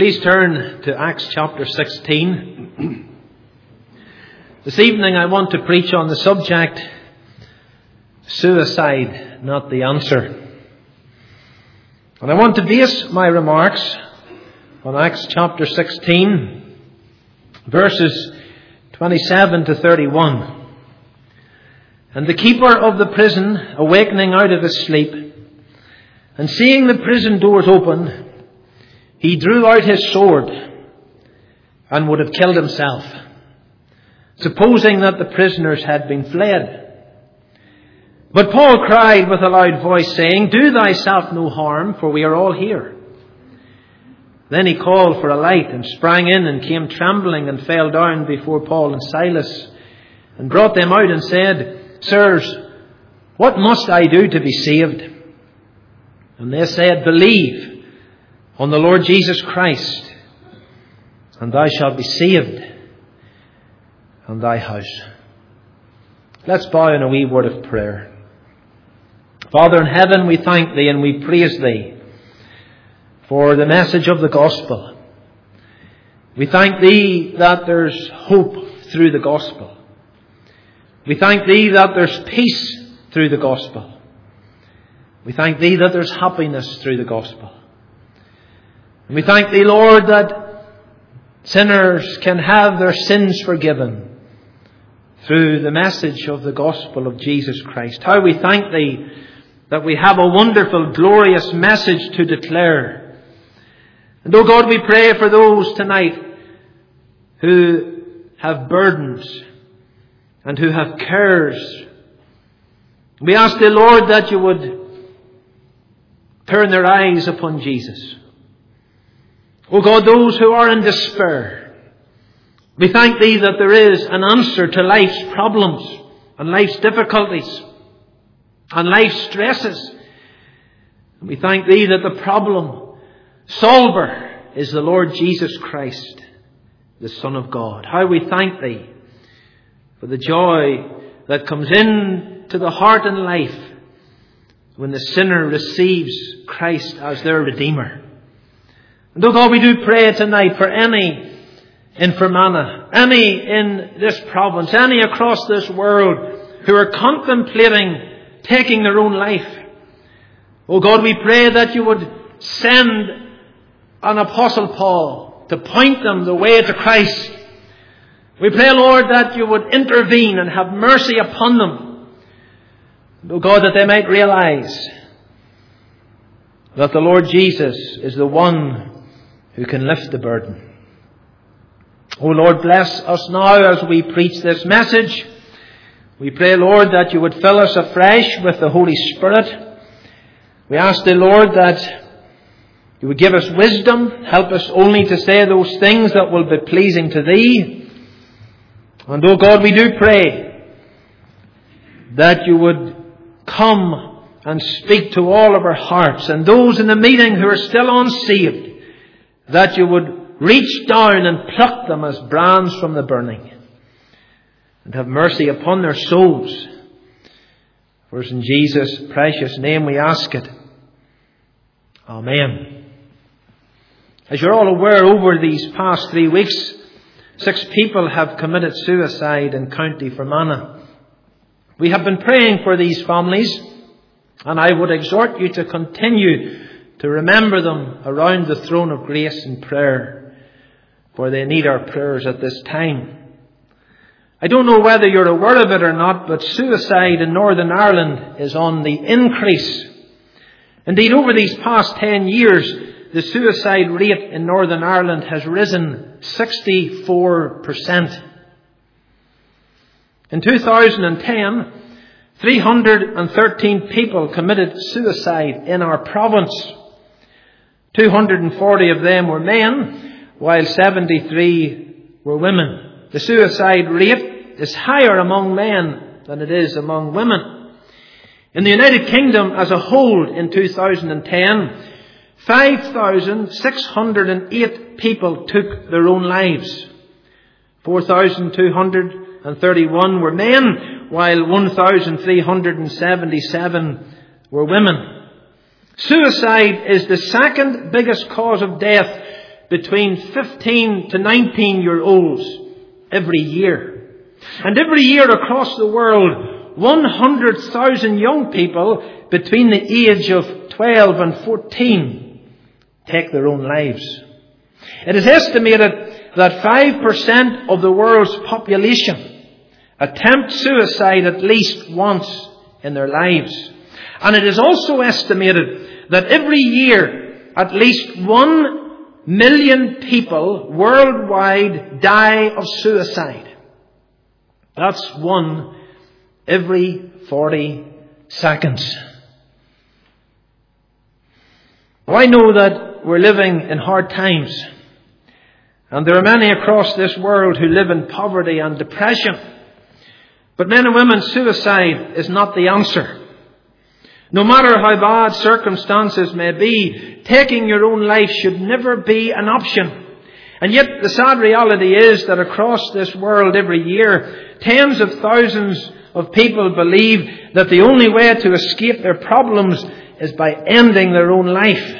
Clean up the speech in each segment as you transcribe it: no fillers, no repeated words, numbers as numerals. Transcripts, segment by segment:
Please turn to Acts chapter 16. This evening I want to preach on the subject, suicide, not the answer. And I want to base my remarks on Acts chapter 16, verses 27 to 31. And the keeper of the prison, awakening out of his sleep, and seeing the prison doors open, he drew out his sword and would have killed himself, supposing that the prisoners had been fled. But Paul cried with a loud voice, saying, "Do thyself no harm, for we are all here." Then he called for a light and sprang in and came trembling and fell down before Paul and Silas and brought them out and said, "Sirs, what must I do to be saved?" And they said, "Believe on the Lord Jesus Christ, and thou shalt be saved, and thy house." Let's bow in a wee word of prayer. Father in heaven, we thank Thee and we praise Thee for the message of the gospel. We thank Thee that there's hope through the gospel. We thank Thee that there's peace through the gospel. We thank Thee that there's happiness through the gospel. And we thank Thee, Lord, that sinners can have their sins forgiven through the message of the gospel of Jesus Christ. How we thank Thee that we have a wonderful, glorious message to declare. And, oh God, we pray for those tonight who have burdens and who have cares. We ask Thee, Lord, that You would turn their eyes upon Jesus. Oh God, those who are in despair, we thank Thee that there is an answer to life's problems and life's difficulties and life's stresses. And we thank Thee that the problem solver is the Lord Jesus Christ, the Son of God. How we thank Thee for the joy that comes into the heart and life when the sinner receives Christ as their Redeemer. And oh God, we do pray tonight for any in Fermanagh, any in this province, any across this world who are contemplating taking their own life. Oh God, we pray that You would send an Apostle Paul to point them the way to Christ. We pray, Lord, that You would intervene and have mercy upon them. And oh God, that they might realize that the Lord Jesus is the one who can lift the burden. Oh Lord, bless us now as we preach this message. We pray, Lord, that You would fill us afresh with the Holy Spirit. We ask Thee, Lord, that You would give us wisdom. Help us only to say those things that will be pleasing to Thee. And oh God, we do pray that You would come and speak to all of our hearts, and those in the meeting who are still unsaved, that You would reach down and pluck them as brands from the burning and have mercy upon their souls. For it's in Jesus' precious name we ask it. Amen. As you're all aware, over these past 3 weeks, 6 people have committed suicide in County Fermanagh. We have been praying for these families, and I would exhort you to continue to remember them around the throne of grace in prayer, for they need our prayers at this time. I don't know whether you're aware of it or not, but suicide in Northern Ireland is on the increase. Indeed, over these past 10 years, the suicide rate in Northern Ireland has risen 64%. In 2010, 313 people committed suicide in our province. 240 of them were men, while 73 were women. The suicide rate is higher among men than it is among women. In the United Kingdom as a whole in 2010, 5,608 people took their own lives. 4,231 were men, while 1,377 were women. Suicide is the second biggest cause of death between 15 to 19-year-olds every year. And every year across the world, 100,000 young people between the age of 12 and 14 take their own lives. It is estimated that 5% of the world's population attempt suicide at least once in their lives. And it is also estimated that every year at least 1 million people worldwide die of suicide. That's one every 40 seconds. Well, I know that we're living in hard times. And there are many across this world who live in poverty and depression. But men and women, suicide is not the answer. No matter how bad circumstances may be, taking your own life should never be an option. And yet the sad reality is that across this world every year, tens of thousands of people believe that the only way to escape their problems is by ending their own life.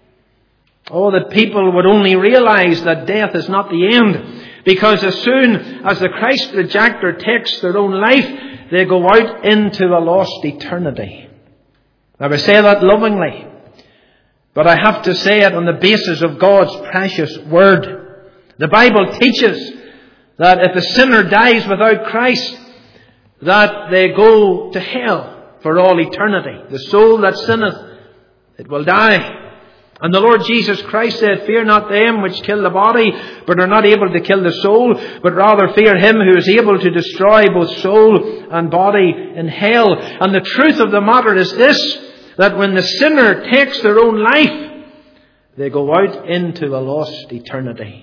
Oh, that people would only realize that death is not the end. Because as soon as the Christ rejecter takes their own life, they go out into a lost eternity. Now, I say that lovingly, but I have to say it on the basis of God's precious Word. The Bible teaches that if a sinner dies without Christ, that they go to hell for all eternity. The soul that sinneth, it will die. And the Lord Jesus Christ said, "Fear not them which kill the body, but are not able to kill the soul, but rather fear him who is able to destroy both soul and body in hell." And the truth of the matter is this, that when the sinner takes their own life, they go out into a lost eternity.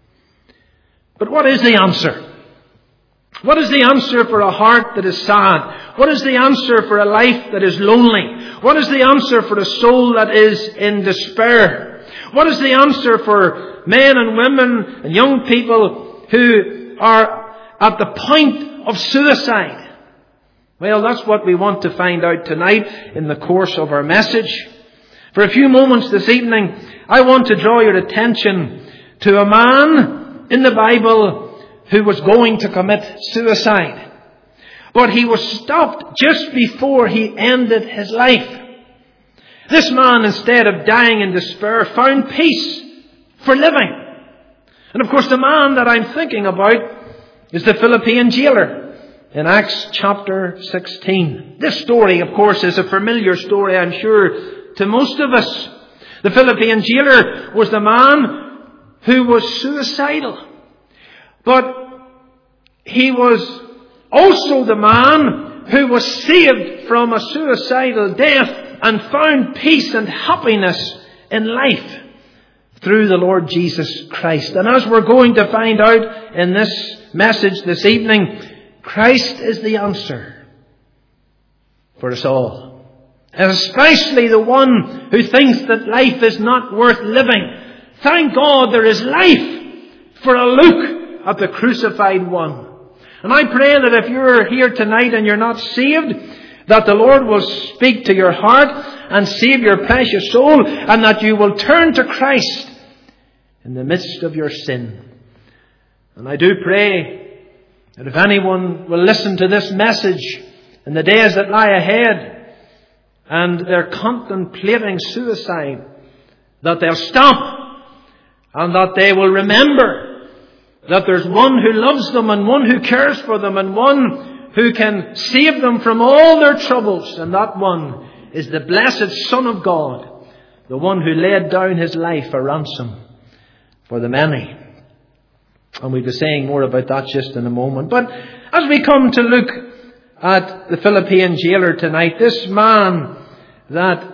But what is the answer? What is the answer for a heart that is sad? What is the answer for a life that is lonely? What is the answer for a soul that is in despair? What is the answer for men and women and young people who are at the point of suicide? Well, that's what we want to find out tonight in the course of our message. For a few moments this evening, I want to draw your attention to a man in the Bible who was going to commit suicide. But he was stopped just before he ended his life. This man, instead of dying in despair, found peace for living. And of course, the man that I'm thinking about is the Philippian jailer in Acts chapter 16. This story, of course, is a familiar story, I'm sure, to most of us. The Philippian jailer was the man who was suicidal. But he was also the man who was saved from a suicidal death and found peace and happiness in life through the Lord Jesus Christ. And as we're going to find out in this message this evening, Christ is the answer for us all. And especially the one who thinks that life is not worth living. Thank God there is life for a look at the crucified one. And I pray that if you're here tonight and you're not saved, that the Lord will speak to your heart and save your precious soul, and that you will turn to Christ in the midst of your sin. And I do pray that if anyone will listen to this message in the days that lie ahead and they're contemplating suicide, that they'll stop and that they will remember that there's one who loves them and one who cares for them and one who can save them from all their troubles. And that one is the blessed Son of God, the one who laid down his life a ransom for the many. And we'll be saying more about that just in a moment. But as we come to look at the Philippian jailer tonight, this man that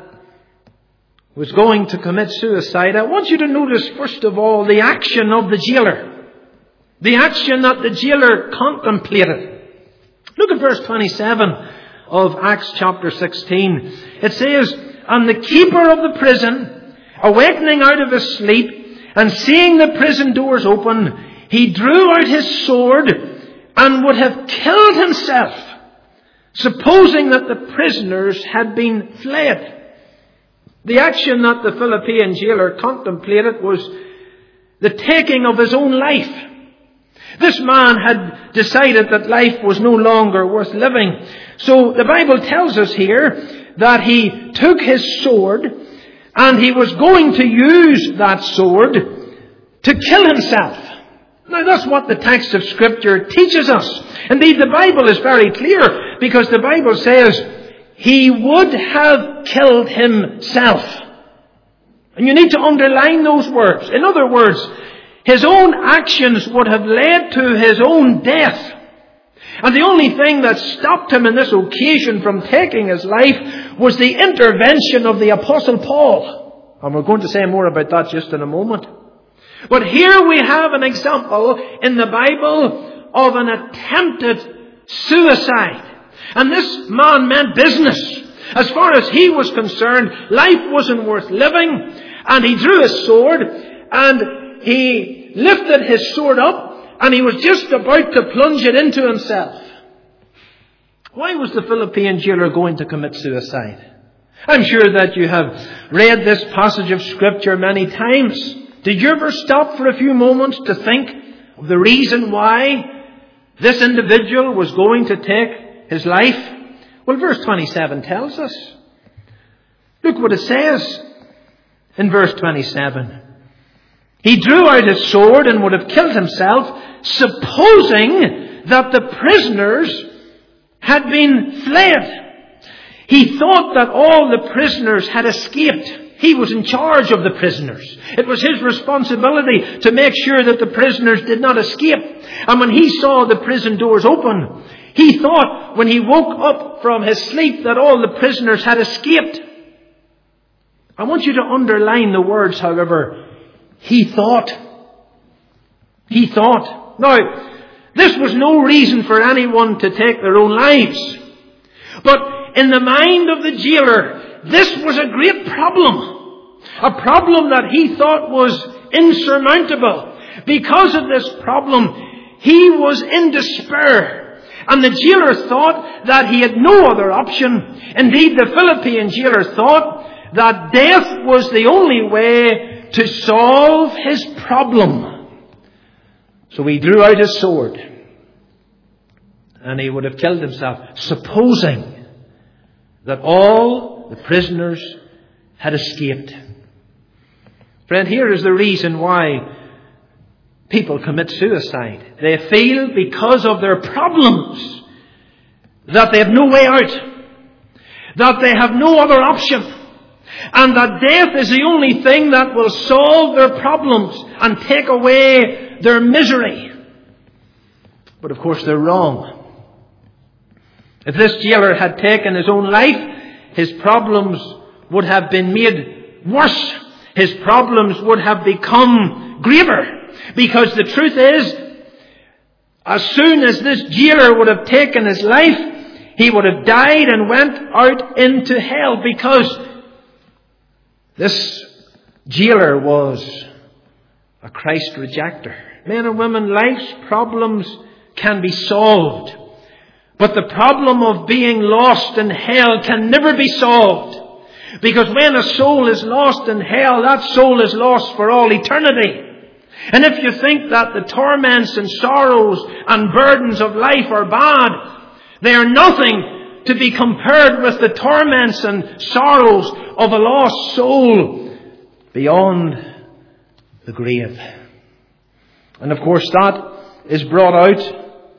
was going to commit suicide, I want you to notice first of all the action of the jailer. The action that the jailer contemplated. Look at verse 27 of Acts chapter 16. It says, "And the keeper of the prison, awakening out of his sleep, and seeing the prison doors open, he drew out his sword and would have killed himself, supposing that the prisoners had been fled." The action that the Philippian jailer contemplated was the taking of his own life. This man had decided that life was no longer worth living. So the Bible tells us here that he took his sword and he was going to use that sword to kill himself. Now that's what the text of Scripture teaches us. Indeed, the Bible is very clear, because the Bible says he would have killed himself. And you need to underline those words. In other words, his own actions would have led to his own death. And the only thing that stopped him in this occasion from taking his life was the intervention of the Apostle Paul. And we're going to say more about that just in a moment. But here we have an example in the Bible of an attempted suicide. And this man meant business. As far as he was concerned, life wasn't worth living. And he drew his sword and he lifted his sword up and he was just about to plunge it into himself. Why was the Philippian jailer going to commit suicide? I'm sure that you have read this passage of Scripture many times. Did you ever stop for a few moments to think of the reason why this individual was going to take his life? Well, verse 27 tells us. Look what it says in verse 27. He drew out his sword and would have killed himself, supposing that the prisoners had been fled. He thought that all the prisoners had escaped. He was in charge of the prisoners. It was his responsibility to make sure that the prisoners did not escape. And when he saw the prison doors open, he thought when he woke up from his sleep that all the prisoners had escaped. I want you to underline the words, however. He thought. He thought. Now, this was no reason for anyone to take their own lives. But in the mind of the jailer, this was a great problem. A problem that he thought was insurmountable. Because of this problem, he was in despair. And the jailer thought that he had no other option. Indeed, the Philippian jailer thought that death was the only way to solve his problem. So he drew out his sword and he would have killed himself, supposing that all the prisoners had escaped. Friend, here is the reason why people commit suicide. They feel because of their problems that they have no way out, that they have no other option, and that death is the only thing that will solve their problems and take away their misery. But of course they're wrong. If this jailer had taken his own life, his problems would have been made worse. His problems would have become graver. Because the truth is, as soon as this jailer would have taken his life, he would have died and went out into hell, because this jailer was a Christ rejecter. Men and women, life's problems can be solved. But the problem of being lost in hell can never be solved. Because when a soul is lost in hell, that soul is lost for all eternity. And if you think that the torments and sorrows and burdens of life are bad, they are nothing to be compared with the torments and sorrows of a lost soul beyond the grave. And of course that is brought out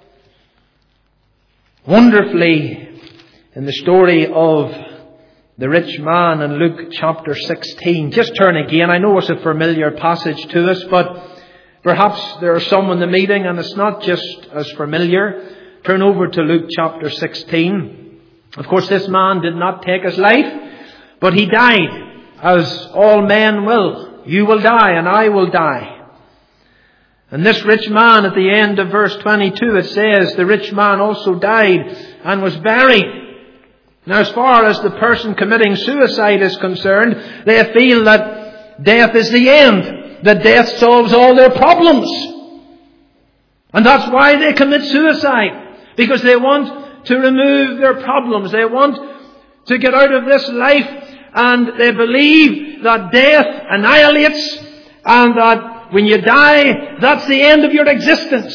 wonderfully in the story of the rich man in Luke chapter 16. Just turn again. I know it's a familiar passage to us, but perhaps there are some in the meeting and it's not just as familiar. Turn over to Luke chapter 16. Of course, this man did not take his life, but he died, as all men will. You will die and I will die. And this rich man, at the end of verse 22, it says, the rich man also died and was buried. Now, as far as the person committing suicide is concerned, they feel that death is the end, that death solves all their problems. And that's why they commit suicide, because they want to remove their problems. They want to get out of this life, and they believe that death annihilates and that when you die, that's the end of your existence.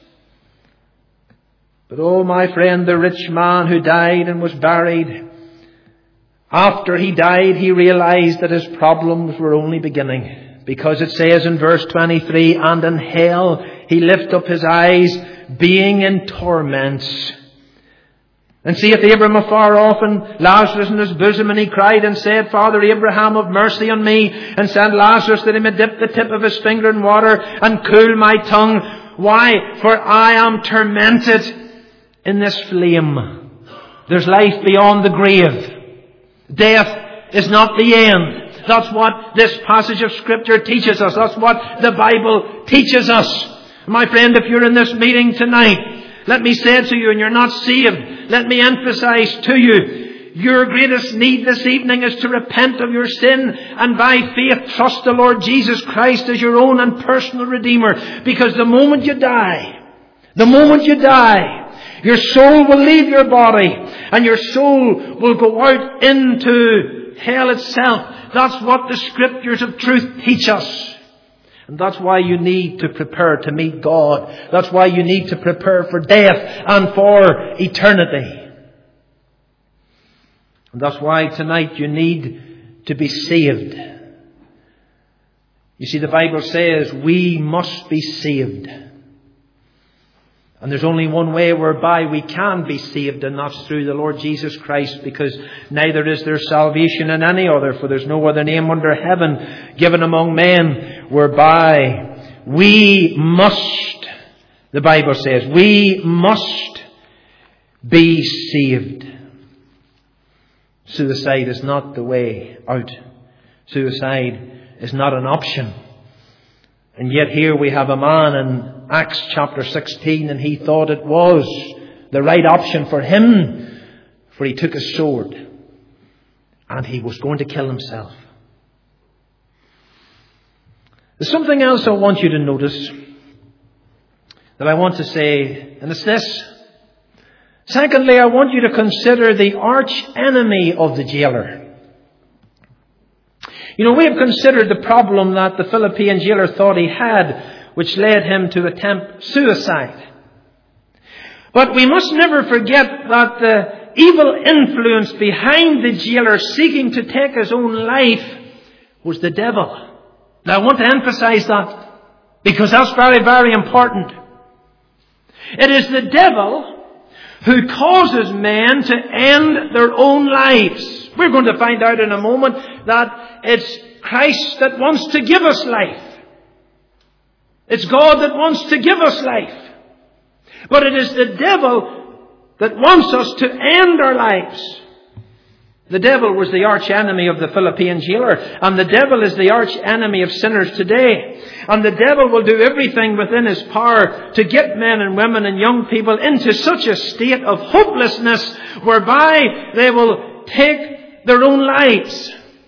But oh, my friend, the rich man who died and was buried, after he died, he realized that his problems were only beginning. Because it says in verse 23, and in hell he lifted up his eyes, being in torments. And seeth Abraham afar off, and Lazarus in his bosom, and he cried and said, Father Abraham, have mercy on me, and send Lazarus that he may dip the tip of his finger in water, and cool my tongue. Why? For I am tormented in this flame. There's life beyond the grave. Death is not the end. That's what this passage of Scripture teaches us. That's what the Bible teaches us. My friend, if you're in this meeting tonight, let me say to you, and you're not saved, let me emphasize to you, your greatest need this evening is to repent of your sin and by faith trust the Lord Jesus Christ as your own and personal Redeemer. Because the moment you die, your soul will leave your body and your soul will go out into hell itself. That's what the Scriptures of truth teach us. And that's why you need to prepare to meet God. That's why you need to prepare for death and for eternity. And that's why tonight you need to be saved. You see, the Bible says we must be saved. And there's only one way whereby we can be saved, and that's through the Lord Jesus Christ, because neither is there salvation in any other, for there's no other name under heaven given among men whereby we must, the Bible says, we must be saved. Suicide is not the way out. Suicide is not an option. And yet here we have a man in Acts chapter 16, and he thought it was the right option for him, for he took his sword and he was going to kill himself. There's something else I want you to notice that I want to say, and it's this. Secondly, I want you to consider the arch enemy of the jailer. You know, we have considered the problem that the Philippian jailer thought he had, which led him to attempt suicide. But we must never forget that the evil influence behind the jailer seeking to take his own life was the devil. Now, I want to emphasize that because that's very, very important. It is the devil who causes men to end their own lives. We're going to find out in a moment that it's Christ that wants to give us life. It's God that wants to give us life. But it is the devil that wants us to end our lives. The devil was the arch enemy of the Philippian jailer, and the devil is the arch enemy of sinners today. And the devil will do everything within his power to get men and women and young people into such a state of hopelessness whereby they will take their own lives.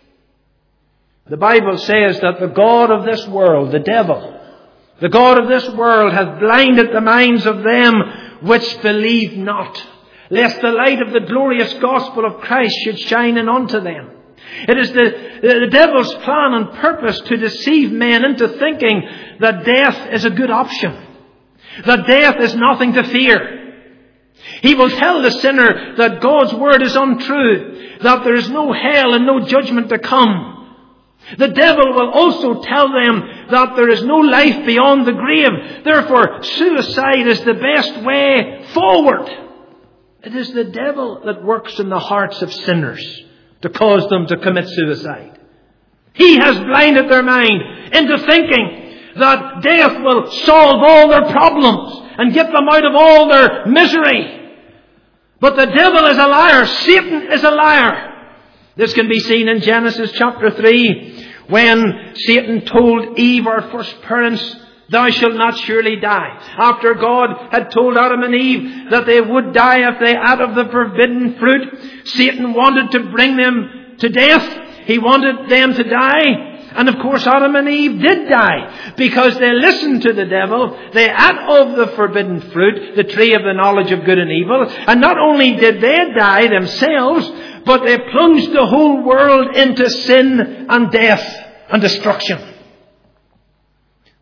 The Bible says that the god of this world, the devil, the god of this world hath blinded the minds of them which believe not, lest the light of the glorious gospel of Christ should shine in unto them. It is the devil's plan and purpose to deceive men into thinking that death is a good option, that death is nothing to fear. He will tell the sinner that God's word is untrue, that there is no hell and no judgment to come. The devil will also tell them that there is no life beyond the grave. Therefore, suicide is the best way forward. It is the devil that works in the hearts of sinners to cause them to commit suicide. He has blinded their mind into thinking that death will solve all their problems and get them out of all their misery. But the devil is a liar. Satan is a liar. This can be seen in Genesis chapter 3 when Satan told Eve, our first parents, thou shalt not surely die. After God had told Adam and Eve that they would die if they ate of the forbidden fruit, Satan wanted to bring them to death. He wanted them to die. And of course Adam and Eve did die because they listened to the devil. They ate of the forbidden fruit, the tree of the knowledge of good and evil. And not only did they die themselves, but they plunged the whole world into sin and death and destruction.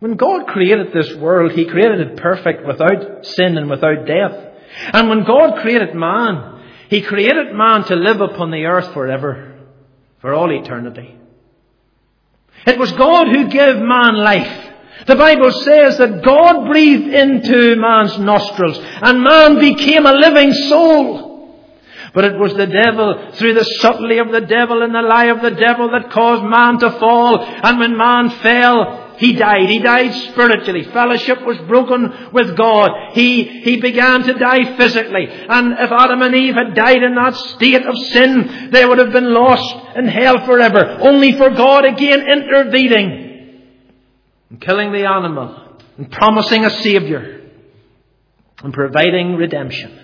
When God created this world, He created it perfect, without sin and without death. And when God created man, He created man to live upon the earth forever, for all eternity. It was God who gave man life. The Bible says that God breathed into man's nostrils, and man became a living soul. But it was the devil, through the subtlety of the devil and the lie of the devil, that caused man to fall. And when man fell, he died. He died spiritually. Fellowship was broken with God. He began to die physically. And if Adam and Eve had died in that state of sin, they would have been lost in hell forever. Only for God again intervening and killing the animal and promising a Saviour and providing redemption.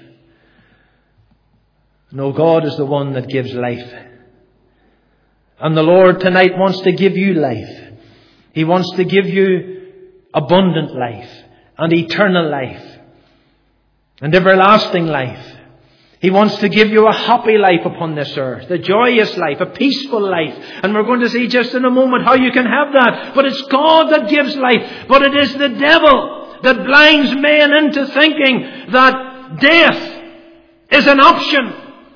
No, God is the one that gives life. And the Lord tonight wants to give you life. He wants to give you abundant life and eternal life and everlasting life. He wants to give you a happy life upon this earth, a joyous life, a peaceful life. And we're going to see just in a moment how you can have that. But it's God that gives life. But it is the devil that blinds men into thinking that death is an option,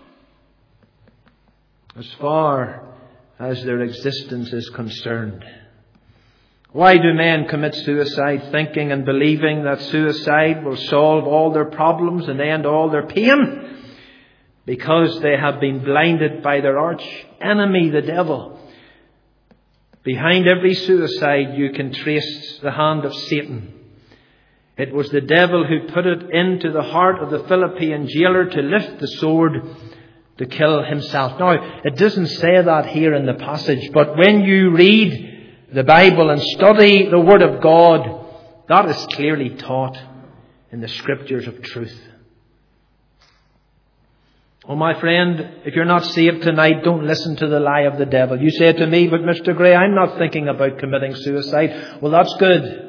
as far as their existence is concerned. Why do men commit suicide, thinking and believing that suicide will solve all their problems and end all their pain? Because they have been blinded by their arch enemy, the devil. Behind every suicide you can trace the hand of Satan. It was the devil who put it into the heart of the Philippian jailer to lift the sword to kill himself. Now, it doesn't say that here in the passage, but when you read the Bible and study the Word of God, that is clearly taught in the Scriptures of truth. Oh, my friend, if you're not saved tonight, don't listen to the lie of the devil. You say to me, but Mr. Gray, I'm not thinking about committing suicide. Well, that's good.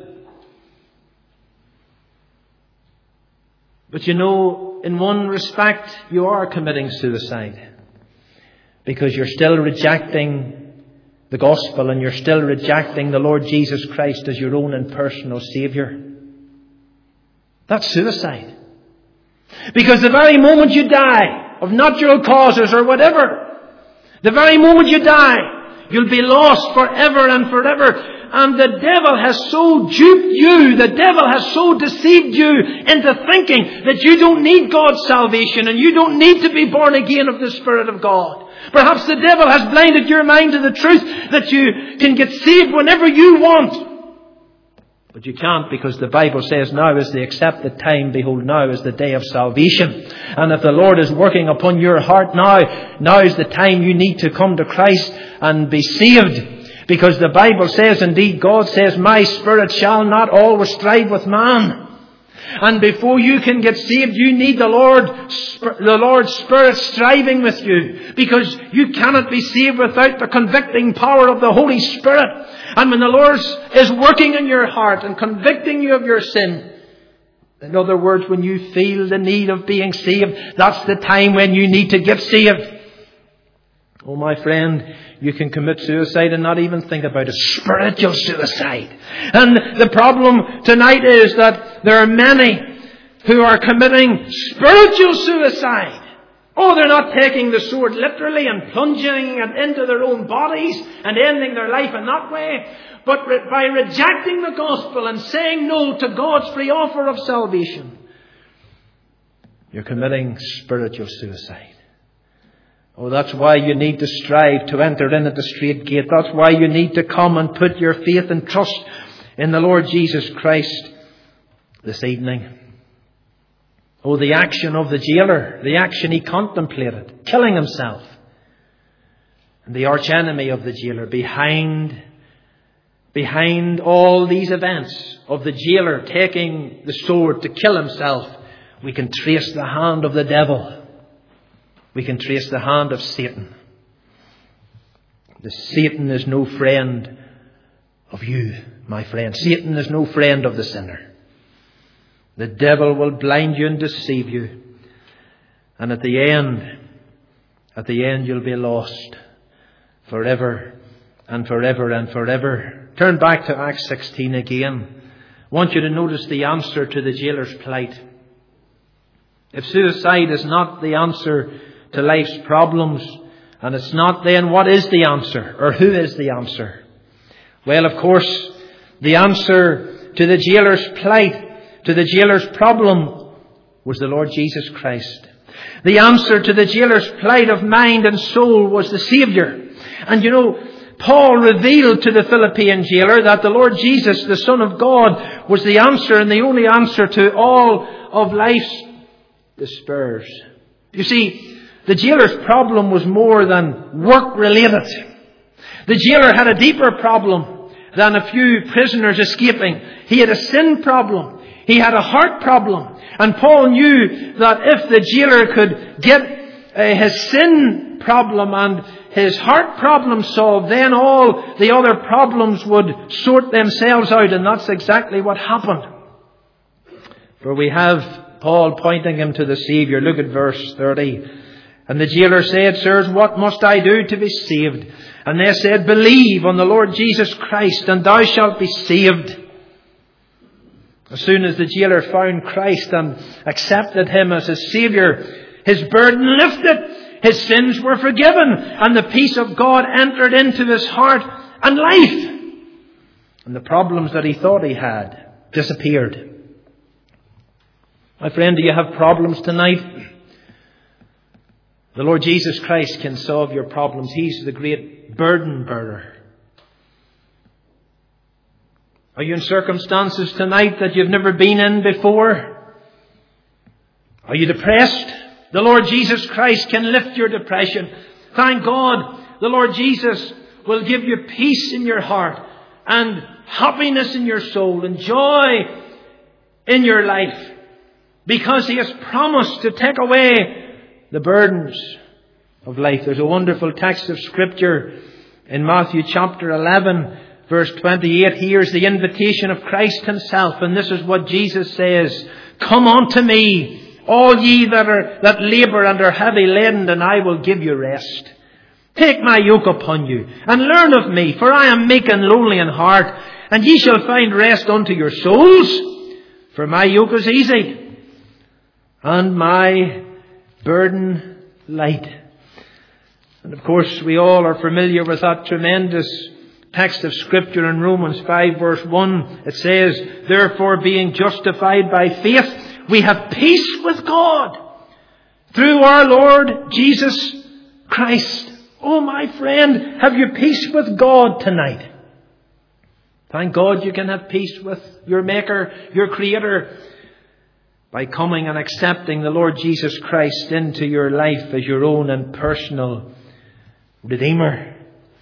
But you know, in one respect, you are committing suicide, because you're still rejecting the gospel and you're still rejecting the Lord Jesus Christ as your own and personal Saviour. That's suicide. Because the very moment you die of natural causes or whatever, the very moment you die, you'll be lost forever and forever. And the devil has so duped you, the devil has so deceived you into thinking that you don't need God's salvation and you don't need to be born again of the Spirit of God. Perhaps the devil has blinded your mind to the truth that you can get saved whenever you want. But you can't, because the Bible says now is the accepted time. Behold, now is the day of salvation. And if the Lord is working upon your heart now is the time you need to come to Christ and be saved. Because the Bible says, indeed, God says, my spirit shall not always strive with man. And before you can get saved, you need the Lord's Spirit striving with you. Because you cannot be saved without the convicting power of the Holy Spirit. And when the Lord is working in your heart and convicting you of your sin, in other words, when you feel the need of being saved, that's the time when you need to get saved. Oh, my friend, you can commit suicide and not even think about it. Spiritual suicide. And the problem tonight is that there are many who are committing spiritual suicide. Oh, they're not taking the sword literally and plunging it into their own bodies and ending their life in that way. But by rejecting the gospel and saying no to God's free offer of salvation, you're committing spiritual suicide. Oh, that's why you need to strive to enter in at the straight gate. That's why you need to come and put your faith and trust in the Lord Jesus Christ this evening. Oh, the action of the jailer, the action he contemplated, killing himself. And the arch enemy of the jailer, behind all these events of the jailer taking the sword to kill himself, we can trace the hand of the devil. We can trace the hand of Satan. Satan is no friend of you, my friend. Satan is no friend of the sinner. The devil will blind you and deceive you. And at the end you'll be lost forever and forever and forever. turn back to Acts 16 again. I want you to notice the answer to the jailer's plight. If suicide is not the answer to life's problems, and it's not, then what is the answer? Or who is the answer? Well, of course, the answer to the jailer's plight, to the jailer's problem, was the Lord Jesus Christ. The answer to the jailer's plight of mind and soul was the Saviour. And you know, Paul revealed to the Philippian jailer that the Lord Jesus, the Son of God, was the answer and the only answer to all of life's despairs. You see, the jailer's problem was more than work-related. The jailer had a deeper problem than a few prisoners escaping. He had a sin problem. He had a heart problem. And Paul knew that if the jailer could get his sin problem and his heart problem solved, then all the other problems would sort themselves out. And that's exactly what happened. For we have Paul pointing him to the Saviour. Look at verse 30. And the jailer said, Sirs, what must I do to be saved? And they said, Believe on the Lord Jesus Christ, and thou shalt be saved. As soon as the jailer found Christ and accepted Him as his Saviour, his burden lifted, his sins were forgiven, and the peace of God entered into his heart and life. And the problems that he thought he had disappeared. My friend, do you have problems tonight? The Lord Jesus Christ can solve your problems. He's the great burden bearer. Are you in circumstances tonight that you've never been in before? Are you depressed? The Lord Jesus Christ can lift your depression. Thank God, the Lord Jesus will give you peace in your heart and happiness in your soul and joy in your life, because He has promised to take away the burdens of life. There's a wonderful text of Scripture in Matthew chapter 11, verse 28. Here's the invitation of Christ Himself, and this is what Jesus says: Come unto me, all ye that labour and are heavy laden, and I will give you rest. Take my yoke upon you, and learn of me, for I am meek and lowly in heart, and ye shall find rest unto your souls. For my yoke is easy, and my burden light. And of course, we all are familiar with that tremendous text of Scripture in Romans 5 verse 1. It says, Therefore, being justified by faith, we have peace with God through our Lord Jesus Christ. Oh, my friend, have you peace with God tonight? Thank God you can have peace with your Maker, your Creator, by coming and accepting the Lord Jesus Christ into your life as your own and personal Redeemer.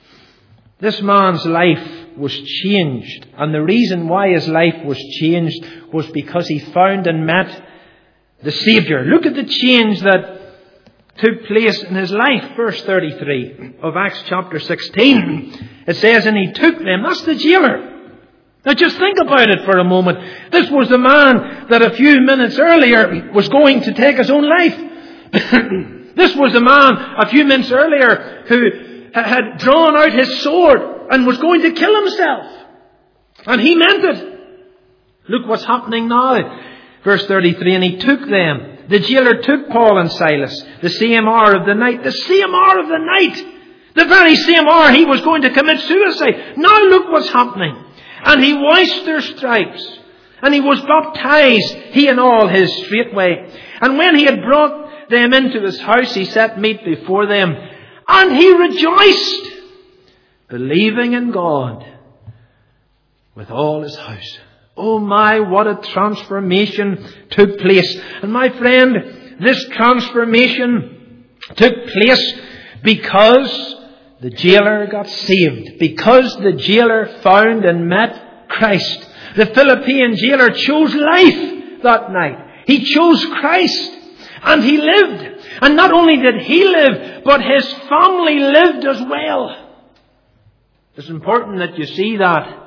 This man's life was changed, and the reason why his life was changed was because he found and met the Saviour. Look at the change that took place in his life. Verse 33 of Acts chapter 16. It says, And he took them. That's the jailer. Now just think about it for a moment. This was the man that a few minutes earlier was going to take his own life. This was the man a few minutes earlier who had drawn out his sword and was going to kill himself. And he meant it. Look what's happening now. Verse 33, And he took them. The jailer took Paul and Silas the same hour of the night. The same hour of the night. The very same hour he was going to commit suicide. Now look what's happening. And he washed their stripes, and he was baptized, he and all his straightway. And when he had brought them into his house, he set meat before them, and he rejoiced, believing in God with all his house. Oh my, what a transformation took place. And my friend, this transformation took place because the jailer got saved, because the jailer found and met Christ. The Philippian jailer chose life that night. He chose Christ, and he lived. And not only did he live, but his family lived as well. It's important that you see that.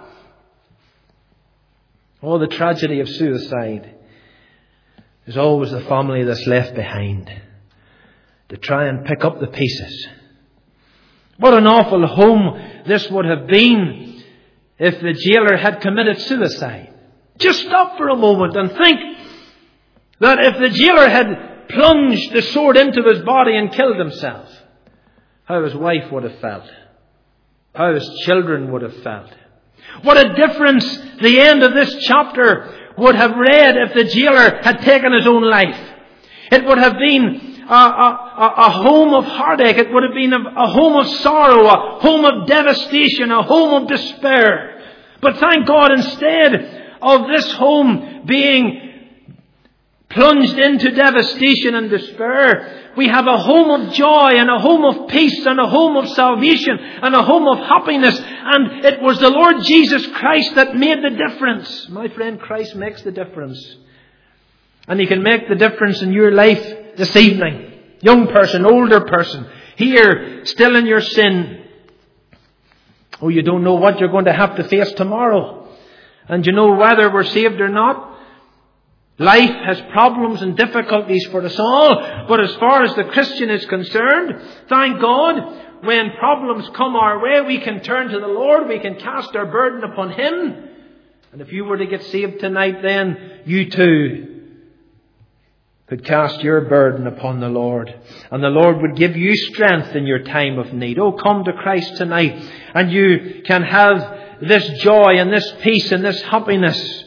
Oh, the tragedy of suicide is always the family that's left behind to try and pick up the pieces. What an awful home this would have been if the jailer had committed suicide. Just stop for a moment and think that if the jailer had plunged the sword into his body and killed himself, how his wife would have felt, how his children would have felt. What a difference the end of this chapter would have read if the jailer had taken his own life. It would have been a home of heartache. It would have been a home of sorrow, a home of devastation, a home of despair. But thank God, instead of this home being plunged into devastation and despair, we have a home of joy and a home of peace and a home of salvation and a home of happiness. And it was the Lord Jesus Christ that made the difference. My friend, Christ makes the difference. And He can make the difference in your life this evening. Young person, older person, here, still in your sin. Oh, you don't know what you're going to have to face tomorrow. And you know whether we're saved or not. Life has problems and difficulties for us all. But as far as the Christian is concerned, thank God, when problems come our way, we can turn to the Lord. We can cast our burden upon Him. And if you were to get saved tonight, then you too could cast your burden upon the Lord. And the Lord would give you strength in your time of need. Oh, come to Christ tonight, and you can have this joy and this peace and this happiness.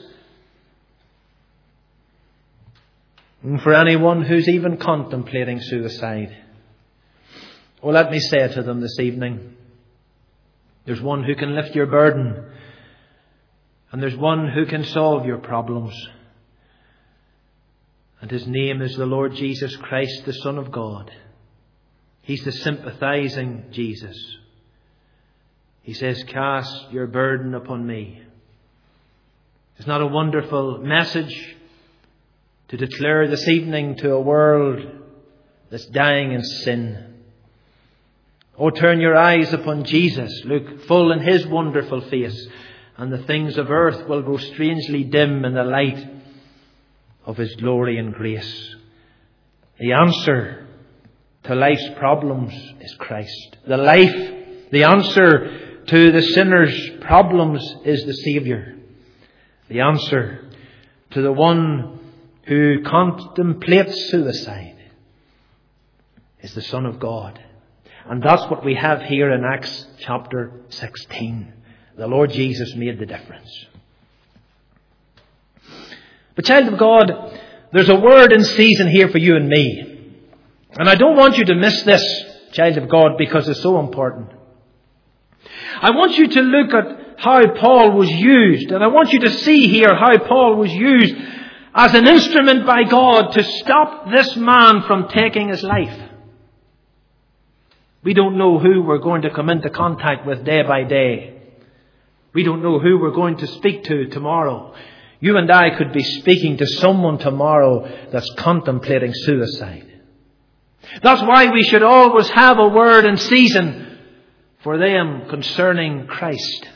And for anyone who's even contemplating suicide, well, let me say to them this evening, there's one who can lift your burden, and there's one who can solve your problems. And His name is the Lord Jesus Christ, the Son of God. He's the sympathizing Jesus. He says, cast your burden upon me. It's not a wonderful message to declare this evening to a world that's dying in sin? Oh, turn your eyes upon Jesus. Look full in His wonderful face, and the things of earth will grow strangely dim in the light of His glory and grace. The answer to life's problems is Christ. The answer to the sinner's problems is the Saviour. The answer to the one who contemplates suicide is the Son of God. And that's what we have here in Acts chapter 16. The Lord Jesus made the difference. But child of God, there's a word in season here for you and me. And I don't want you to miss this, child of God, because it's so important. I want you to look at how Paul was used. And I want you to see here how Paul was used as an instrument by God to stop this man from taking his life. We don't know who we're going to come into contact with day by day. We don't know who we're going to speak to tomorrow. You and I could be speaking to someone tomorrow that's contemplating suicide. That's why we should always have a word in season for them concerning Christ.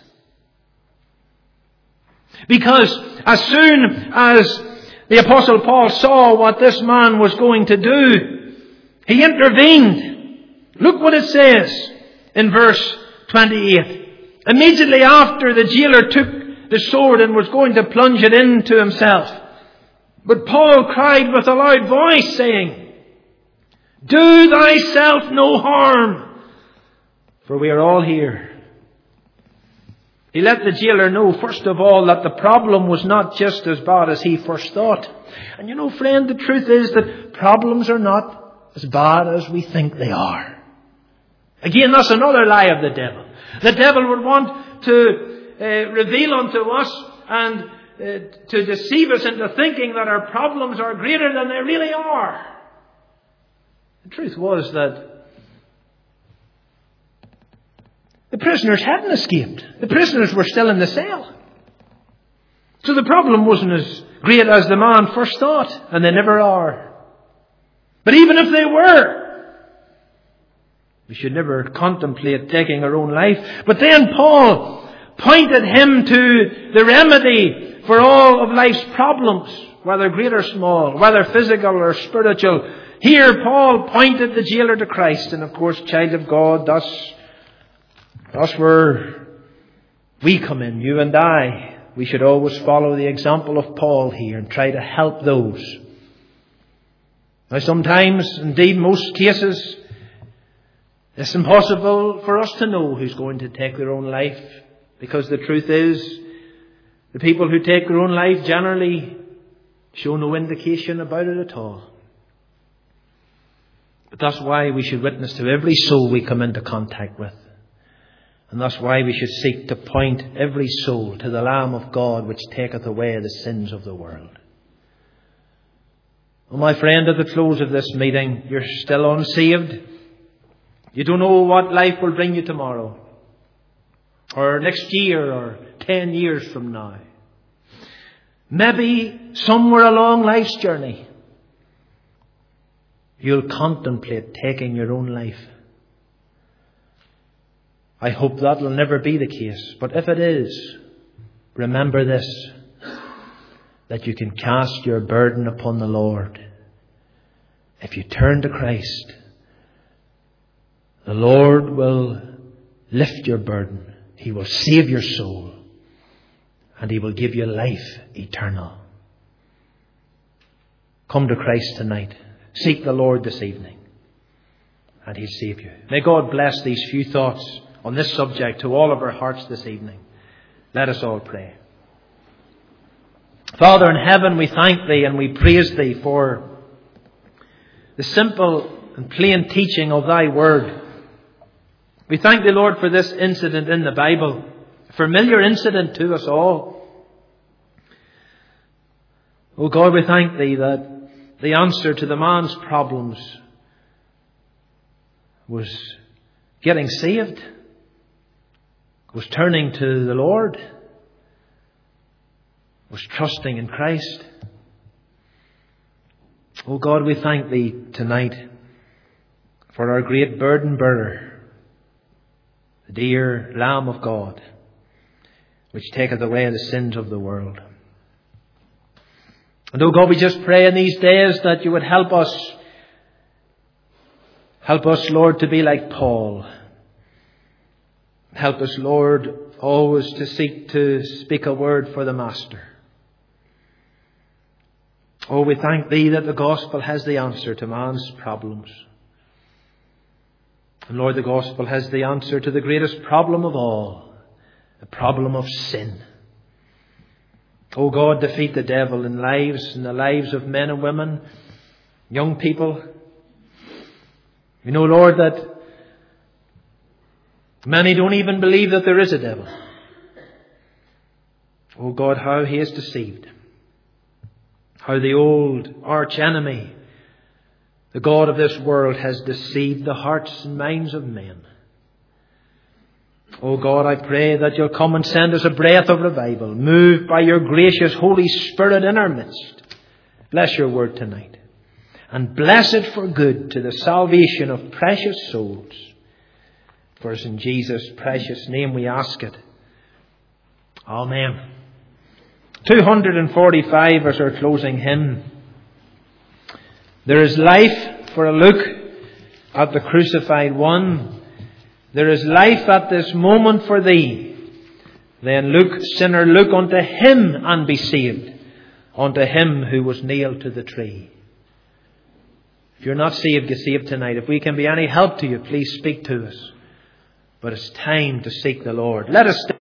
Because as soon as the Apostle Paul saw what this man was going to do, he intervened. Look what it says in verse 28. Immediately after, the jailer took the sword and was going to plunge it into himself. But Paul cried with a loud voice, saying, "Do thyself no harm, for we are all here." He let the jailer know, first of all, that the problem was not just as bad as he first thought. And you know, friend, the truth is that problems are not as bad as we think they are. Again, that's another lie of the devil. The devil would want to reveal unto us and to deceive us into thinking that our problems are greater than they really are. The truth was that the prisoners hadn't escaped. The prisoners were still in the cell. So the problem wasn't as great as the man first thought, and they never are. But even if they were, we should never contemplate taking our own life. But then Paul pointed him to the remedy for all of life's problems, whether great or small, whether physical or spiritual. Here Paul pointed the jailer to Christ. And of course, child of God, that's where we come in, you and I, we should always follow the example of Paul here and try to help those. Now sometimes, indeed most cases, it's impossible for us to know who's going to take their own life, because the truth is, the people who take their own life generally show no indication about it at all. But that's why we should witness to every soul we come into contact with. And that's why we should seek to point every soul to the Lamb of God, which taketh away the sins of the world. Well, my friend, at the close of this meeting, you're still unsaved. You don't know what life will bring you tomorrow, or next year, or 10 years from now. Maybe somewhere along life's journey, you'll contemplate taking your own life. I hope that will never be the case. But if it is, remember this, that you can cast your burden upon the Lord. If you turn to Christ, the Lord will lift your burden. He will save your soul. And He will give you life eternal. Come to Christ tonight. Seek the Lord this evening, and He'll save you. May God bless these few thoughts on this subject to all of our hearts this evening. Let us all pray. Father in heaven, we thank Thee and we praise Thee for the simple and plain teaching of Thy Word. We thank Thee, Lord, for this incident in the Bible, a familiar incident to us all. Oh God, we thank Thee that the answer to the man's problems was getting saved, was turning to the Lord, was trusting in Christ. Oh God, we thank Thee tonight for our great burden bearer, the dear Lamb of God, which taketh away the sins of the world. And oh God, we just pray in these days that You would help us. Help us, Lord, to be like Paul. Help us, Lord, always to seek to speak a word for the Master. Oh, we thank Thee that the gospel has the answer to man's problems. And Lord, the gospel has the answer to the greatest problem of all, the problem of sin. Oh God, defeat the devil in the lives of men and women, young people. You know, Lord, that many don't even believe that there is a devil. Oh God, how he is deceived. How the old arch enemy, the God of this world, has deceived the hearts and minds of men. Oh God, I pray that You'll come and send us a breath of revival, moved by Your gracious Holy Spirit in our midst. Bless Your word tonight, and bless it for good to the salvation of precious souls. For it's in Jesus' precious name we ask it. Amen. 245 is our closing hymn. There is life, for a look at the crucified one. There is life at this moment for thee. Then look, sinner, look unto Him and be saved, unto Him who was nailed to the tree. If you're not saved, get saved tonight. If we can be any help to you, please speak to us. But it's time to seek the Lord. Let us